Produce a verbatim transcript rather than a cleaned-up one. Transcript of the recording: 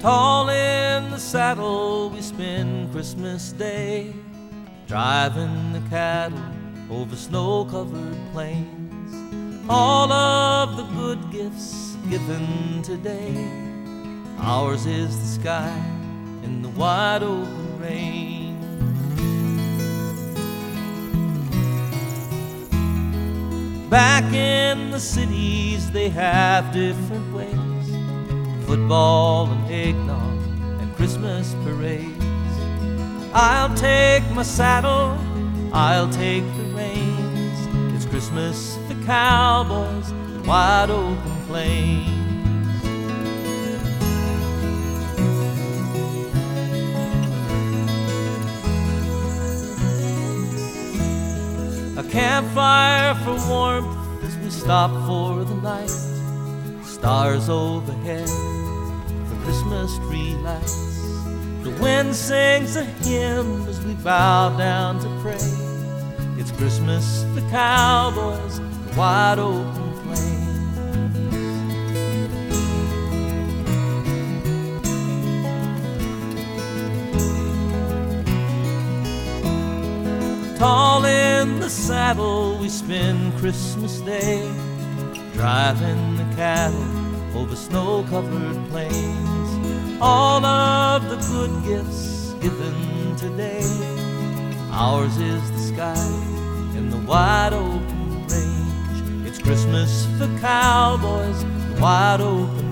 Tall in the saddle we spend Christmas Day, driving the cattle over snow-covered plains. All of the good gifts given today, ours is the sky in the wide open rain. Back in the cities they have different ways, football and eggnog and Christmas parades. I'll take my saddle, I'll take the reins. It's Christmas for cowboys and wide open plains. A campfire for warmth as we stop for the night. Stars overhead for Christmas tree lights. The wind sings a hymn as we bow down to pray. It's Christmas for cowboys and wide open plains. Tall in the saddle we spend Christmas Day, driving the cattle over snow-covered plains. All of the good gifts given today, ours is the sky in the wide open range. It's Christmas for cowboys, wide open